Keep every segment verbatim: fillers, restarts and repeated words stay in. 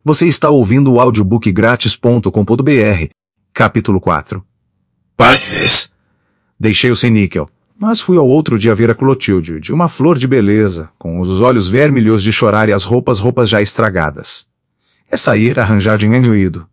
Você está ouvindo o audiobook grátis ponto com ponto br. Capítulo quatro. Paz. Deixei o sem níquel, mas fui ao outro dia ver a Clotilde, de uma flor de beleza, com os olhos vermelhos de chorar e as roupas roupas já estragadas. É sair arranjar dinheiro ido.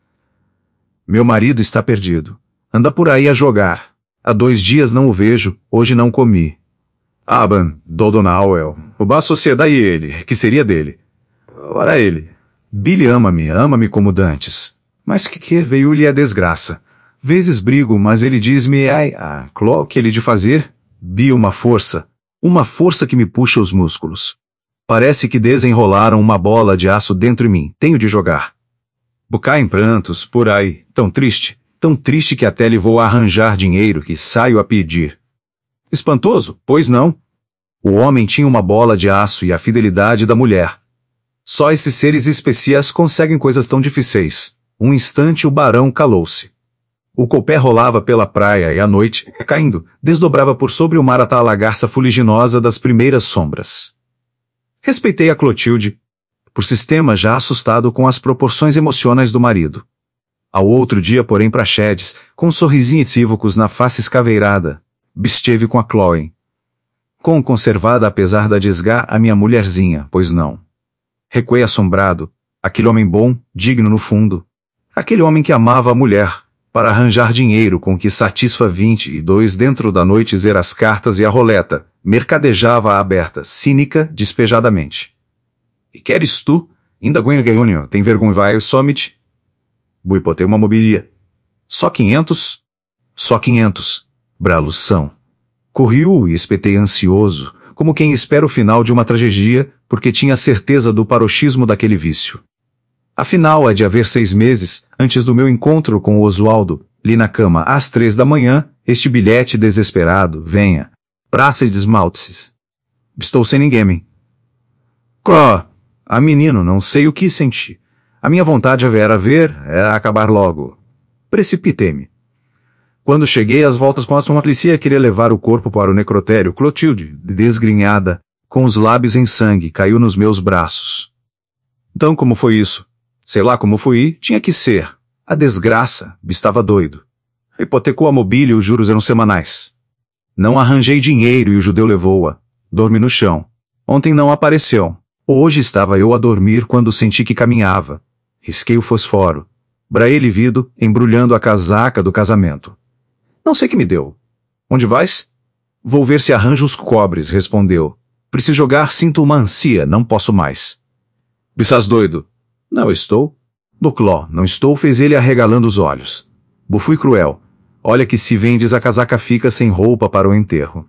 Meu marido está perdido. Anda por aí a jogar. Há dois dias não o vejo, hoje não comi. Aban, Dodonauel, o Ba Sociedade e ele, que seria dele. Ora ele. Billy ama-me, ama-me como dantes. Mas que que veio-lhe a desgraça? Vezes brigo, mas ele diz-me, ai, ah, Cló, que ele de fazer? Bi uma força, uma força que me puxa os músculos. Parece que desenrolaram uma bola de aço dentro de mim, tenho de jogar. Bucá em prantos, por aí, tão triste, tão triste que até lhe vou arranjar dinheiro que saio a pedir. Espantoso, pois não? O homem tinha uma bola de aço e a fidelidade da mulher. Só esses seres especiais conseguem coisas tão difíceis. Um instante o barão calou-se. O copé rolava pela praia e a noite, caindo, desdobrava por sobre o mar a tal lagarça fuliginosa das primeiras sombras. Respeitei a Clotilde, por sistema já assustado com as proporções emocionais do marido. Ao outro dia, porém, Praxedes, com um sorrisinho equívocos na face escaveirada, esteve com a Chloe. Com conservada apesar da desgá a minha mulherzinha, pois não. Recuei assombrado, aquele homem bom, digno no fundo. Aquele homem que amava a mulher, para arranjar dinheiro com que satisfa vinte e dois dentro da noite zer as cartas e a roleta, mercadejava aberta, cínica, despejadamente. E queres tu? Ainda ganha ganho, tem vergonha vai, somente? Buipotei uma mobília. Só quinhentos? Só quinhentos. Bralução. Corri-o e espetei ansioso, como quem espera o final de uma tragédia, porque tinha certeza do paroxismo daquele vício. Afinal, há de haver seis meses, antes do meu encontro com o Oswaldo, li na cama às três da manhã, este bilhete desesperado, venha. Praça de esmaltes. Estou sem ninguém. Có! Ah, menino, não sei o que senti. A minha vontade era ver, era acabar logo. Precipitei-me. Quando cheguei às voltas com a sonoplicía, queria levar o corpo para o necrotério. Clotilde, desgrenhada, com os lábios em sangue, caiu nos meus braços. Então como foi isso? Sei lá como foi, tinha que ser. A desgraça, estava doido. Hipotecou a mobília e os juros eram semanais. Não arranjei dinheiro e o judeu levou-a. Dormi no chão. Ontem não apareceu. Hoje estava eu a dormir quando senti que caminhava. Risquei o fosforo. Braei livido, embrulhando a casaca do casamento. Não sei que me deu. Onde vais? Vou ver se arranjo os cobres, respondeu. Preciso jogar, sinto uma ansia, não posso mais. Bissás doido? Não estou. No Cló, não estou, fez ele arregalando os olhos. Bufui cruel. Olha que se vendes a casaca fica sem roupa para o enterro.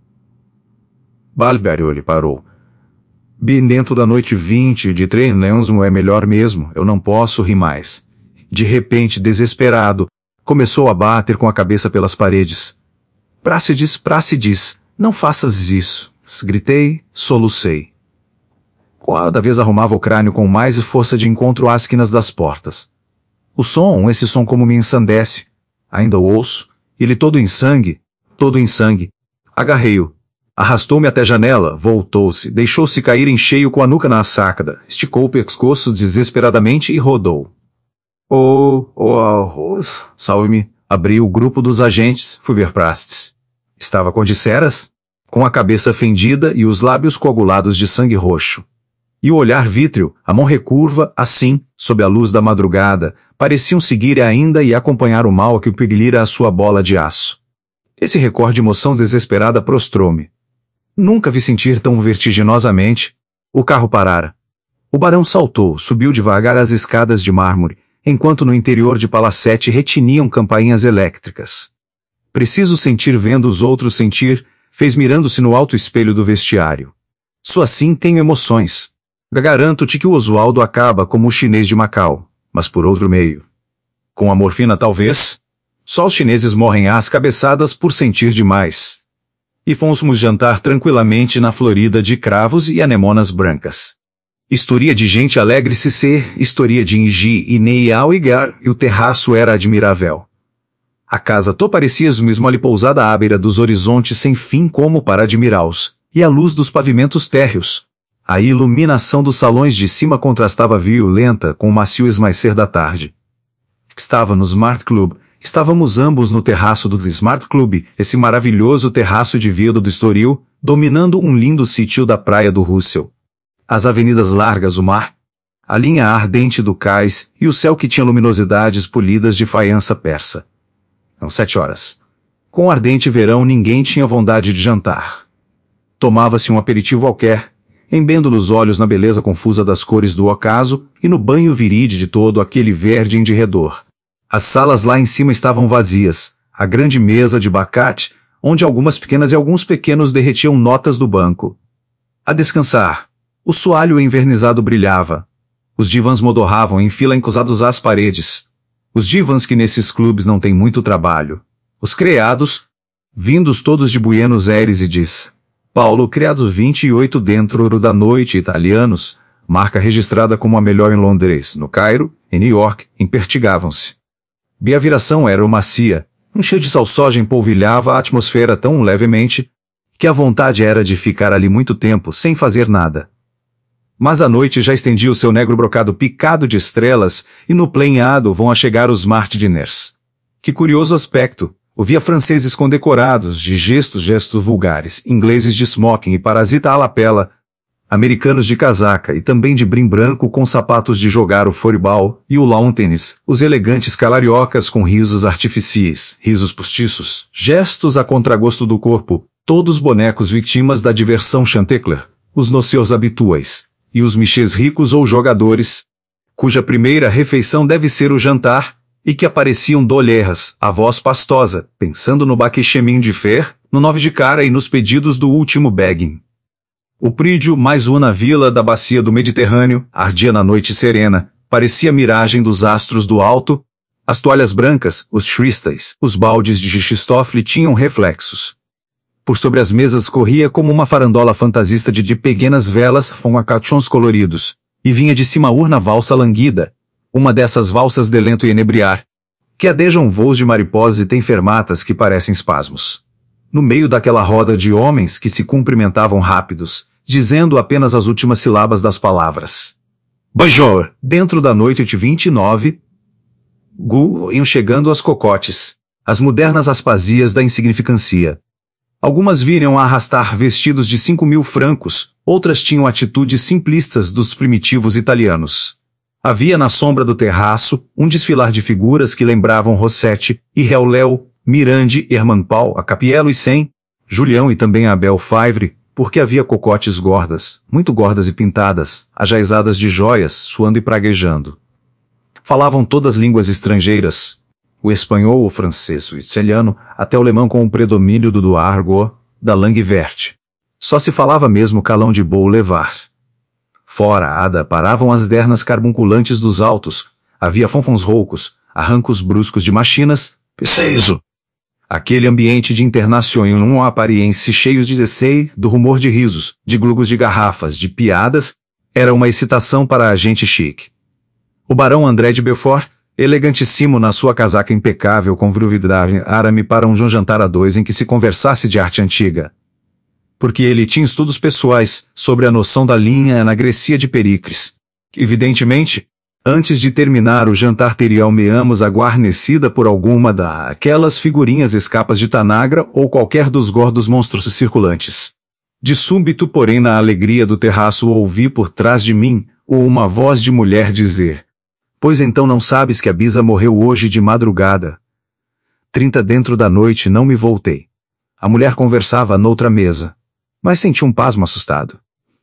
Balberio ele parou. Bem dentro da noite vinte de três não é melhor mesmo, eu não posso rir mais. De repente, desesperado, começou a bater com a cabeça pelas paredes. Prácides, Prácides, não faças isso. Gritei, solucei. Cada vez arrumava o crânio com mais força de encontro às esquinas das portas. O som, esse som como me ensandece. Ainda o ouço, ele todo em sangue, todo em sangue. Agarrei-o. Arrastou-me até a janela, voltou-se, deixou-se cair em cheio com a nuca na sacada, esticou o pescoço desesperadamente e rodou. Oh, oh, oh, salve-me. Abri o grupo dos agentes, fui ver Praxedes. Estava com disseras? Com a cabeça fendida e os lábios coagulados de sangue roxo. E o olhar vítreo, a mão recurva, assim, sob a luz da madrugada, pareciam seguir ainda e acompanhar o mal que o perilira a sua bola de aço. Esse recorde de emoção desesperada prostrou-me. Nunca vi sentir tão vertiginosamente. O carro parara. O barão saltou, subiu devagar as escadas de mármore, enquanto no interior de Palacete retiniam campainhas elétricas. Preciso sentir vendo os outros sentir, fez mirando-se no alto espelho do vestiário. Só assim tenho emoções. Garanto-te que o Oswaldo acaba como o chinês de Macau, mas por outro meio. Com a morfina talvez? Só os chineses morrem às cabeçadas por sentir demais. E fomos jantar tranquilamente na Florida de cravos e anemonas brancas. História de gente alegre se ser, história de Ingi e Neial Igar, e o terraço era admirável. A casa to parecia mesmo ali pousada à beira dos horizontes sem fim como para admirá-los, e a luz dos pavimentos térreos, A iluminação dos salões de cima contrastava violenta com o macio esmaecer da tarde. Estava no Smart Club. Estávamos ambos no terraço do Smart Club, esse maravilhoso terraço de vidro do Estoril, dominando um lindo sítio da praia do Russell. As avenidas largas, o mar, a linha ardente do cais e o céu que tinha luminosidades polidas de faiança persa. Eram sete horas. Com o ardente verão ninguém tinha vontade de jantar. Tomava-se um aperitivo qualquer, embendo nos olhos na beleza confusa das cores do ocaso e no banho viride de todo aquele verde enredor. As salas lá em cima estavam vazias, a grande mesa de bacate, onde algumas pequenas e alguns pequenos derretiam notas do banco. A descansar, o soalho envernizado brilhava. Os divãs modorravam em fila encosados às paredes. Os divãs que nesses clubes não têm muito trabalho. Os criados, vindos todos de Buenos Aires e diz, Paulo, criados vinte e oito dentro da noite italianos, marca registrada como a melhor em Londres, no Cairo, em New York, impertigavam-se. E a viração era macia, um cheiro de salsogem polvilhava a atmosfera tão levemente, que a vontade era de ficar ali muito tempo sem fazer nada. Mas a noite já estendia o seu negro brocado picado de estrelas, e no planeado vão a chegar os Martiners. Que curioso aspecto! Ouvia franceses condecorados, de gestos gestos vulgares, ingleses de smoking e parasita à lapela, americanos de casaca e também de brim branco com sapatos de jogar o floorball e o lawn tênis, os elegantes calariocas com risos artificiais, risos postiços, gestos a contragosto do corpo, todos bonecos vítimas da diversão Chantecler, os nocios habituais, e os michês ricos ou jogadores, cuja primeira refeição deve ser o jantar, e que apareciam dolherras, a voz pastosa, pensando no baquechemin de fer, no nove de cara e nos pedidos do último begging. O prídio mais uma vila da bacia do Mediterrâneo, ardia na noite serena, parecia a miragem dos astros do alto, as toalhas brancas, os cristais, os baldes de Xistofle tinham reflexos. Por sobre as mesas corria como uma farandola fantasista de, de pequenas velas com acachons coloridos, e vinha de cima a urna valsa languida, uma dessas valsas de lento e enebriar, que adejam voos de mariposas e tem fermatas que parecem espasmos. No meio daquela roda de homens que se cumprimentavam rápidos, dizendo apenas as últimas sílabas das palavras. Bonjour! Dentro da noite de vinte e nove, Gu iam chegando as cocotes, as modernas aspazias da insignificância. Algumas viriam a arrastar vestidos de cinco mil francos, outras tinham atitudes simplistas dos primitivos italianos. Havia na sombra do terraço um desfilar de figuras que lembravam Rossetti, e Réuléu, Mirande, Herman Paul, a Capiello e Sen, Julião e também a Abel Favre, porque havia cocotes gordas, muito gordas e pintadas, ajaizadas de joias, suando e praguejando. Falavam todas línguas estrangeiras, o espanhol, o francês, o italiano, até o alemão com o predomínio do do argot, da langue verte. Só se falava mesmo calão de bou levar. Fora a ada paravam as dernas carbunculantes dos altos, havia fonfons roucos, arrancos bruscos de machinas, peceiso. Aquele ambiente de internacional apariense cheios de deceio, do rumor de risos, de glugos de garrafas, de piadas, era uma excitação para a gente chique. O barão André de Beaufort, elegantíssimo na sua casaca impecável com fruvidade árame para um jantar a dois em que se conversasse de arte antiga. Porque ele tinha estudos pessoais sobre a noção da linha na Grecia de Pericles. Evidentemente, antes de terminar o jantar teria almeamos aguarnecida por alguma daquelas figurinhas escapas de Tanagra ou qualquer dos gordos monstros circulantes. De súbito, porém, na alegria do terraço ouvi por trás de mim, uma voz de mulher dizer: Pois então não sabes que a Bisa morreu hoje de madrugada? Trinta dentro da noite não me voltei. A mulher conversava noutra mesa, mas senti um pasmo assustado.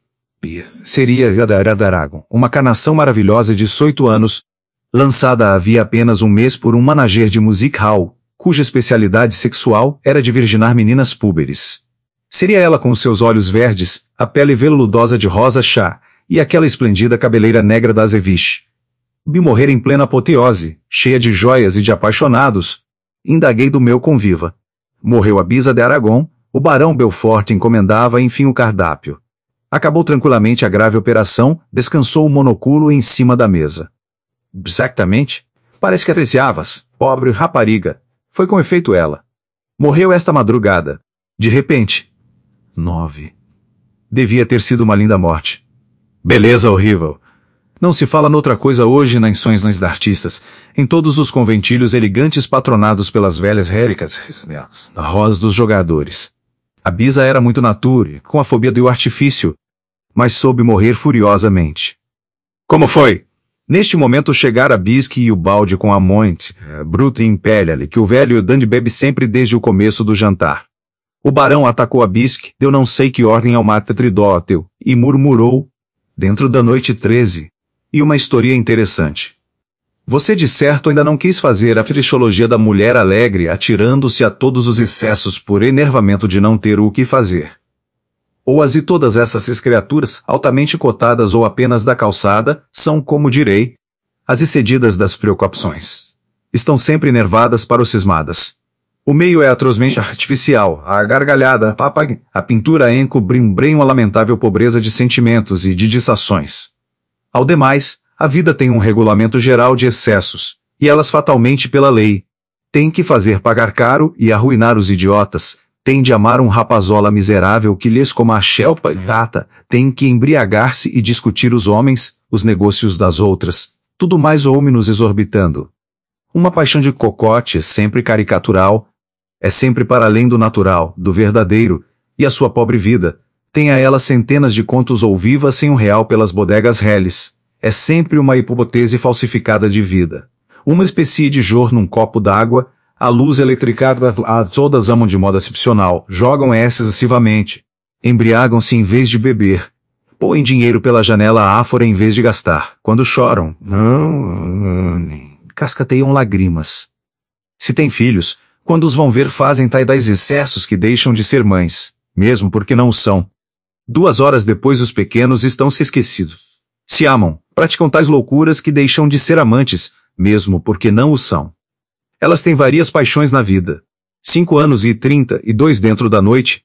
Seria Zadara Daragon, uma carnação maravilhosa de dezoito anos, lançada havia apenas um mês por um manager de music hall, cuja especialidade sexual era de virginar meninas púberes. Seria ela com os seus olhos verdes, a pele veludosa de rosa chá, e aquela esplendida cabeleira negra da Azeviche. Vi morrer em plena apoteose, cheia de joias e de apaixonados. Indaguei do meu conviva. Morreu a Bisa de Aragon, o barão Belfort encomendava enfim o cardápio. Acabou tranquilamente a grave operação, descansou o monocúlo em cima da mesa. Exactamente. Parece que apreciavas, pobre rapariga. Foi com efeito ela. Morreu esta madrugada. De repente. Nove. Devia ter sido uma linda morte. Beleza horrível. Não se fala noutra coisa hoje nas sonhos dos artistas, em todos os conventilhos elegantes patronados pelas velhas réricas, da rosa dos jogadores. A Bisa era muito nature, com a fobia do artifício, mas soube morrer furiosamente. Como foi? Neste momento chegara Bisque e o balde com a Mointe, bruto e impéria-lhe, que o velho Dandy bebe sempre desde o começo do jantar. O barão atacou a Bisque, deu não sei que ordem ao matridótel, e murmurou, dentro da noite treze, e uma história interessante. Você de certo ainda não quis fazer a fisiologia da mulher alegre atirando-se a todos os excessos por enervamento de não ter o que fazer. Ou as e todas essas criaturas, altamente cotadas ou apenas da calçada, são, como direi, as excedidas das preocupações. Estão sempre enervadas paroxismadas. O meio é atrozmente artificial, a gargalhada, a pintura encobre uma lamentável pobreza de sentimentos e de dissações. Ao demais, a vida tem um regulamento geral de excessos, e elas fatalmente pela lei. Tem que fazer pagar caro e arruinar os idiotas, tem de amar um rapazola miserável que lhes coma a chelpa gata, tem que embriagar-se e discutir os homens, os negócios das outras, tudo mais ou menos exorbitando. Uma paixão de cocote é sempre caricatural, é sempre para além do natural, do verdadeiro, e a sua pobre vida, tem a ela centenas de contos ou viva sem um real pelas bodegas reles, é sempre uma hipótese falsificada de vida. Uma espécie de jor num copo d'água, a luz eletricada, a todas amam de modo excepcional, jogam excessivamente, embriagam-se em vez de beber, põem dinheiro pela janela áfora em vez de gastar, quando choram, não, cascateiam lágrimas. Se têm filhos, quando os vão ver fazem tais excessos que deixam de ser mães, mesmo porque não o são. Duas horas depois os pequenos estão se esquecidos. Se amam, praticam tais loucuras que deixam de ser amantes, mesmo porque não o são. Elas têm várias paixões na vida. Cinco anos e trinta e dois dentro da noite,